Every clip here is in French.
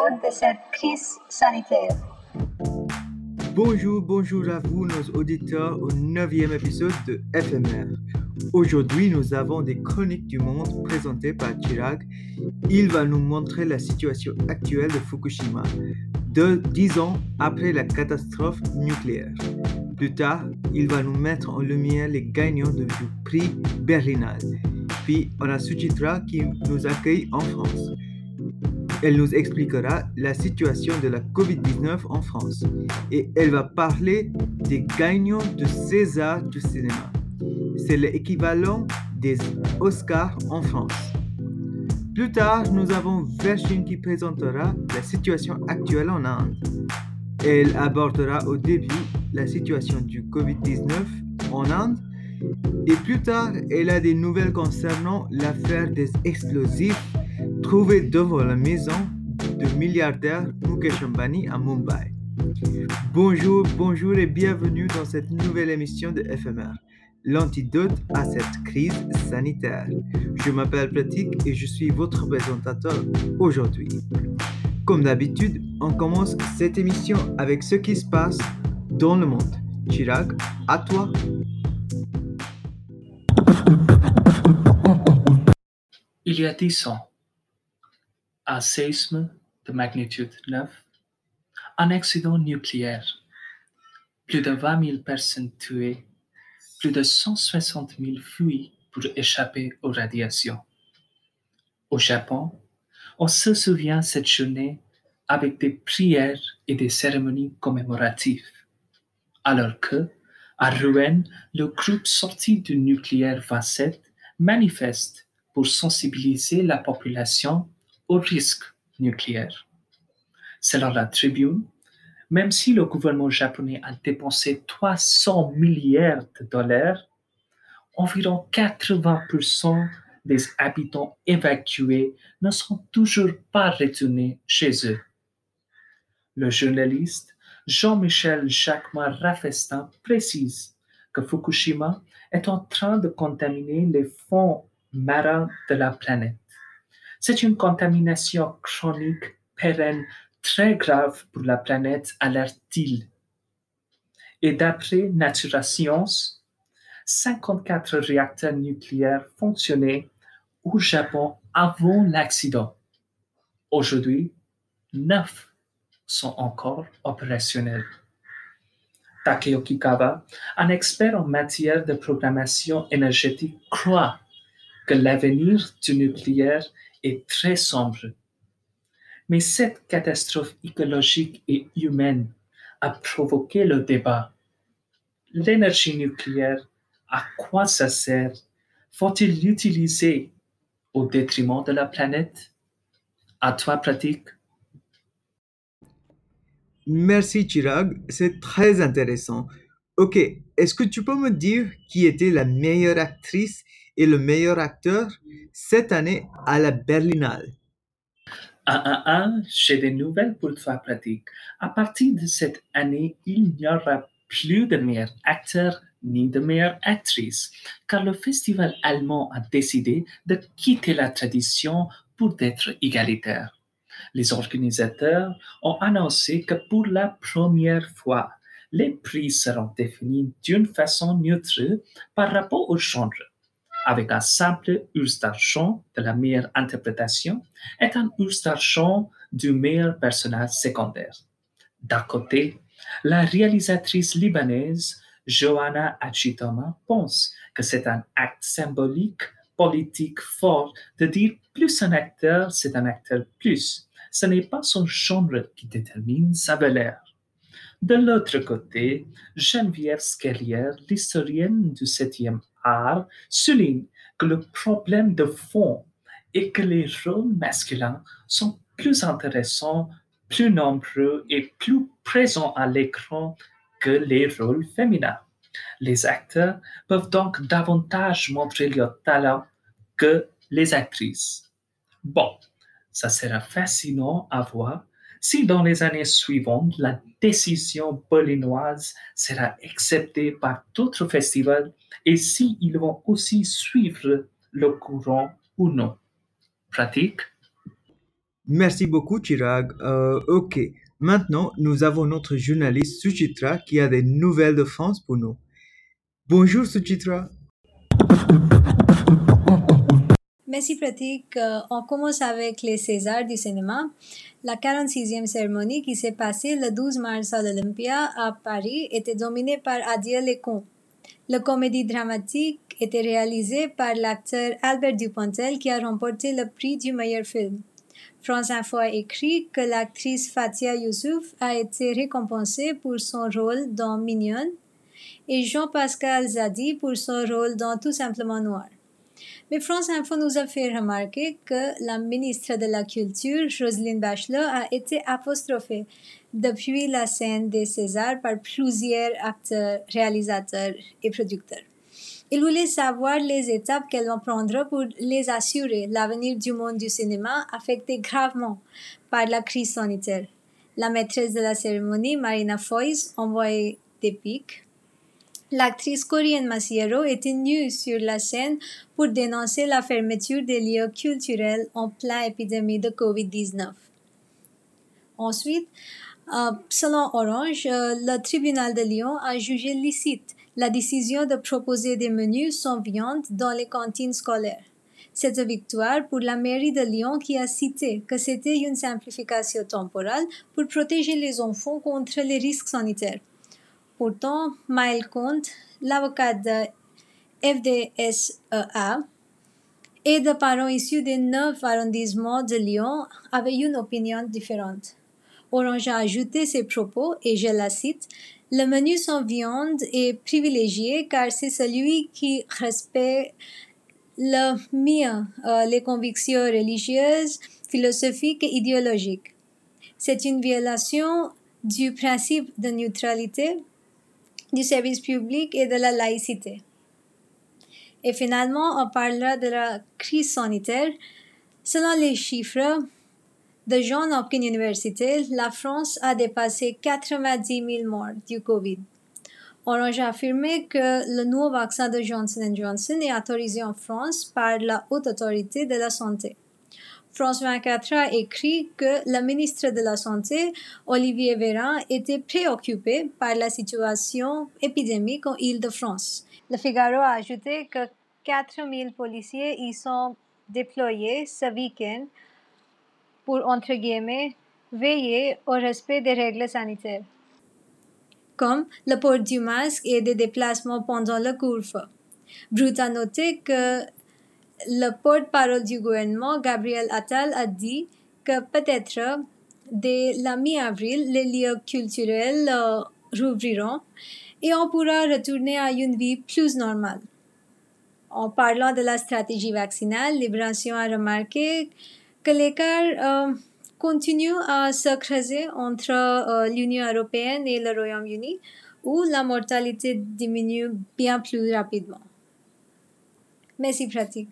l'épisode de cette crise sanitaire. Bonjour à vous, nos auditeurs, au 9e épisode de FMR. Aujourd'hui, nous avons des chroniques du monde présentées par Chirag. Il va nous montrer la situation actuelle de Fukushima, 10 ans après la catastrophe nucléaire. Plus tard, il va nous mettre en lumière les gagnants du prix Berlinale. Puis, on a Suchitra qui nous accueille en France. Elle nous expliquera la situation de la COVID-19 en France et elle va parler des gagnants de César du cinéma. C'est l'équivalent des Oscars en France. Plus tard, nous avons Vershine qui présentera la situation actuelle en Inde. Elle abordera au début la situation du COVID-19 en Inde et plus tard, elle a des nouvelles concernant l'affaire des explosifs trouvés devant la maison du milliardaire Mukesh Ambani à Mumbai. Bonjour et bienvenue dans cette nouvelle émission de FMR, l'antidote à cette crise sanitaire. Je m'appelle Pratik et je suis votre présentateur aujourd'hui. Comme d'habitude, on commence cette émission avec ce qui se passe dans le monde. Chirag, à toi. Il y a 10 ans, un séisme de magnitude 9, un accident nucléaire, plus de 20 000 personnes tuées, plus de 160 000 fuient pour échapper aux radiations. Au Japon, on se souvient cette journée avec des prières et des cérémonies commémoratives, alors que, à Rouen, le groupe sorti du nucléaire 27 manifeste pour sensibiliser la population au risque nucléaire. Selon la Tribune, même si le gouvernement japonais a dépensé 300 milliards de dollars, environ 80% des habitants évacués ne sont toujours pas retournés chez eux. Le journaliste Jean-Michel Jacquemart-Raffestin précise que Fukushima est en train de contaminer les fonds marins de la planète. C'est une contamination chronique pérenne très grave pour la planète, alerte-t-il. Et d'après Natura Science, 54 réacteurs nucléaires fonctionnaient au Japon avant l'accident. Aujourd'hui, 9 sont encore opérationnels. Takeo Kikawa, un expert en matière de programmation énergétique, croit que l'avenir du nucléaire est très sombre. Mais cette catastrophe écologique et humaine a provoqué le débat. L'énergie nucléaire, à quoi ça sert? Faut-il l'utiliser au détriment de la planète? À toi, Pratik. Merci Chirag, c'est très intéressant. Ok, est-ce que tu peux me dire qui était la meilleure actrice et le meilleur acteur cette année à la Berlinale? J'ai des nouvelles pour toi, Pratik. À partir de cette année, il n'y aura plus de meilleurs acteurs ni de meilleures actrices, car le festival allemand a décidé de quitter la tradition pour être égalitaire. Les organisateurs ont annoncé que pour la première fois, les prix seront définis d'une façon neutre par rapport au genre, avec un simple urse d'argent de la meilleure interprétation et un urse d'argent du meilleur personnage secondaire. D'un côté, la réalisatrice libanaise Johanna Achitoma pense que c'est un acte symbolique, politique fort de dire plus un acteur, c'est un acteur plus. Ce n'est pas son genre qui détermine sa valeur. De l'autre côté, Geneviève Skellier, l'historienne du 7e art, souligne que le problème de fond est que les rôles masculins sont plus intéressants, plus nombreux et plus présents à l'écran que les rôles féminins. Les acteurs peuvent donc davantage montrer leur talent que les actrices. Bon, ça sera fascinant à voir si dans les années suivantes, la décision berlinoise sera acceptée par d'autres festivals et s'ils vont aussi suivre le courant ou non. Pratique? Merci beaucoup, Chirag. Ok, maintenant, nous avons notre journaliste Suchitra qui a des nouvelles de France pour nous. Bonjour, Suchitra. Merci Pratik. On commence avec les Césars du cinéma. La 46e cérémonie qui s'est passée le 12 mars à l'Olympia à Paris était dominée par Adieu Lecomte. La comédie dramatique était réalisée par l'acteur Albert Dupontel qui a remporté le prix du meilleur film. France Info a écrit que l'actrice Fatia Youssouf a été récompensée pour son rôle dans Mignonne et Jean-Pascal Zadi pour son rôle dans Tout simplement Noir. Mais France Info nous a fait remarquer que la ministre de la Culture, Roselyne Bachelot, a été apostrophée depuis la scène des Césars par plusieurs acteurs, réalisateurs et producteurs. Il voulait savoir les étapes qu'elle va prendre pour les assurer l'avenir du monde du cinéma affecté gravement par la crise sanitaire. La maîtresse de la cérémonie, Marina Foïs, envoyait des pics. L'actrice Corinne Massiero était nue sur la scène pour dénoncer la fermeture des lieux culturels en pleine épidémie de COVID-19. Ensuite, selon Orange, le tribunal de Lyon a jugé licite la décision de proposer des menus sans viande dans les cantines scolaires. Cette victoire pour la mairie de Lyon qui a cité que c'était une simplification temporelle pour protéger les enfants contre les risques sanitaires. Pourtant, Maël Comte, l'avocat de FDSEA et de parents issus des 9 arrondissements de Lyon, avait une opinion différente. Orange a ajouté ses propos, et je la cite, « Le menu sans viande est privilégié car c'est celui qui respecte le mieux les convictions religieuses, philosophiques et idéologiques. C'est une violation du principe de neutralité, du service public et de la laïcité. » Et finalement, on parlera de la crise sanitaire. Selon les chiffres de Johns Hopkins University, la France a dépassé 90 000 morts du COVID. Orange a affirmé que le nouveau vaccin de Johnson & Johnson est autorisé en France par la Haute Autorité de la Santé. France 24 a écrit que le ministre de la Santé, Olivier Véran, était préoccupé par la situation épidémique en Île-de-France. Le Figaro a ajouté que 4 000 policiers y sont déployés ce week-end pour, entre guillemets, veiller au respect des règles sanitaires, comme le port du masque et des déplacements pendant le couvre-feu. Brut a noté que le porte-parole du gouvernement, Gabriel Attal, a dit que peut-être dès la mi-avril, les lieux culturels rouvriront et on pourra retourner à une vie plus normale. En parlant de la stratégie vaccinale, Libération a remarqué que l'écart continue à se creuser entre l'Union européenne et le Royaume-Uni, où la mortalité diminue bien plus rapidement. Merci, Pratik.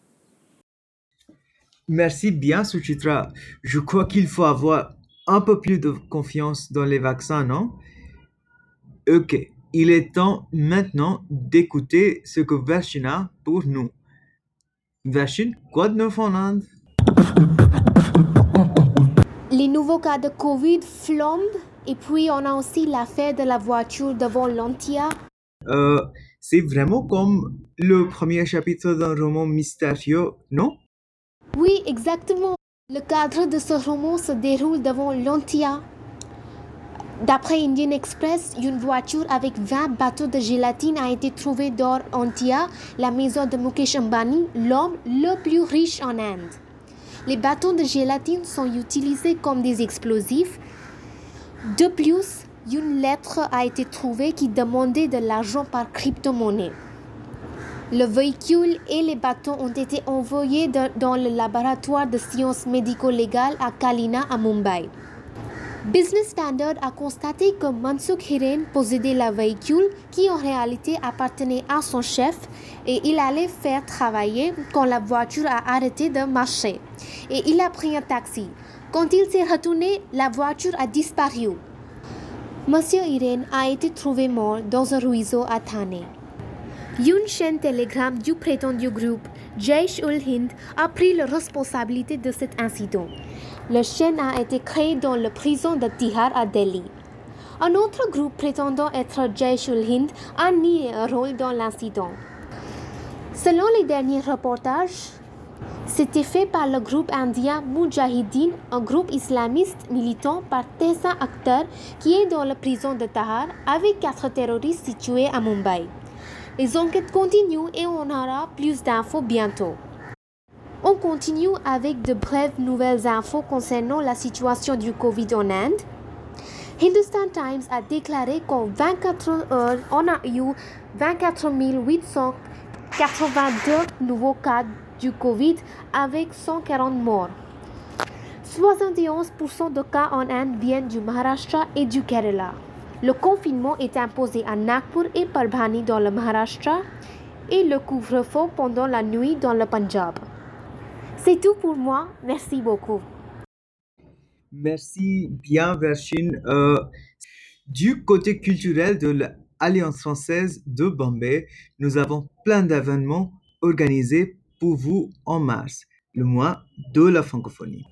Merci bien, Suchitra. Je crois qu'il faut avoir un peu plus de confiance dans les vaccins, non? Ok, il est temps maintenant d'écouter ce que Varshin a pour nous. Varshin, quoi de neuf en Inde? Les nouveaux cas de Covid flambent et puis on a aussi l'affaire de la voiture devant Lantia. C'est vraiment comme le premier chapitre d'un roman mystérieux, non? Oui, exactement. Le cadre de ce roman se déroule devant Lantia. D'après Indian Express, une voiture avec 20 bateaux de gélatine a été trouvée dans Lantia, la maison de Mukesh Ambani, l'homme le plus riche en Inde. Les bateaux de gélatine sont utilisés comme des explosifs. De plus, une lettre a été trouvée qui demandait de l'argent par crypto-monnaie. Le véhicule et les bateaux ont été envoyés dans le laboratoire de sciences médico-légales à Kalina à Mumbai. Business Standard a constaté que Mansukh Hiren possédait le véhicule qui en réalité appartenait à son chef et il allait faire travailler quand la voiture a arrêté de marcher. Et il a pris un taxi. Quand il s'est retourné, la voiture a disparu. Monsieur Hiren a été trouvé mort dans un ruisseau à Thane. Une chaîne Telegram du prétendu groupe Jaish-ul-Hind a pris la responsabilité de cet incident. La chaîne a été créée dans la prison de Tihar à Delhi. Un autre groupe prétendant être Jaish-ul-Hind a nié un rôle dans l'incident. Selon les derniers reportages, c'était fait par le groupe indien Mujahideen, un groupe islamiste militant par Tessa Akhtar qui est dans la prison de Tihar avec 4 terroristes situés à Mumbai. Les enquêtes continuent et on aura plus d'infos bientôt. On continue avec de brèves nouvelles infos concernant la situation du Covid en Inde. Hindustan Times a déclaré qu'en 24 heures, on a eu 24 882 nouveaux cas du Covid avec 140 morts. 71% de cas en Inde viennent du Maharashtra et du Kerala. Le confinement est imposé à Nagpur et Parbhani dans le Maharashtra et le couvre-feu pendant la nuit dans le Punjab. C'est tout pour moi. Merci beaucoup. Merci bien, Vershine. Du côté culturel de l'Alliance française de Bombay, nous avons plein d'événements organisés pour vous en mars, le mois de la francophonie.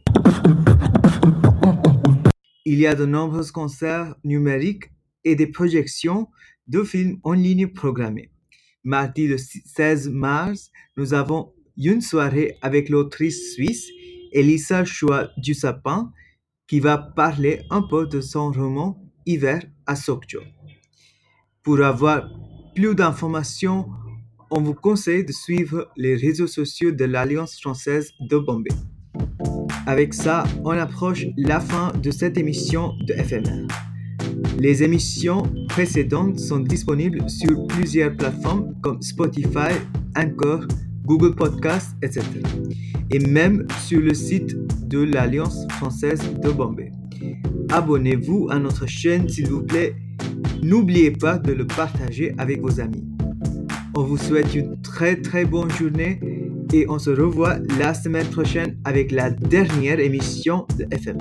Il y a de nombreux concerts numériques et des projections de films en ligne programmés. Mardi le 16 mars, nous avons une soirée avec l'autrice suisse Elisa Chua du Sapin qui va parler un peu de son roman Hiver à Sokcho. Pour avoir plus d'informations, on vous conseille de suivre les réseaux sociaux de l'Alliance française de Bombay. Avec ça, on approche la fin de cette émission de FMR. Les émissions précédentes sont disponibles sur plusieurs plateformes comme Spotify, Anchor, Google Podcasts, etc. Et même sur le site de l'Alliance française de Bombay. Abonnez-vous à notre chaîne s'il vous plaît. N'oubliez pas de le partager avec vos amis. On vous souhaite une très très bonne journée et on se revoit la semaine prochaine avec la dernière émission de FMR.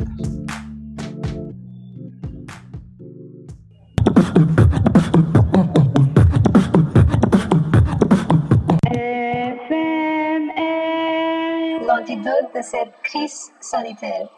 L'antidote de cette crise sanitaire.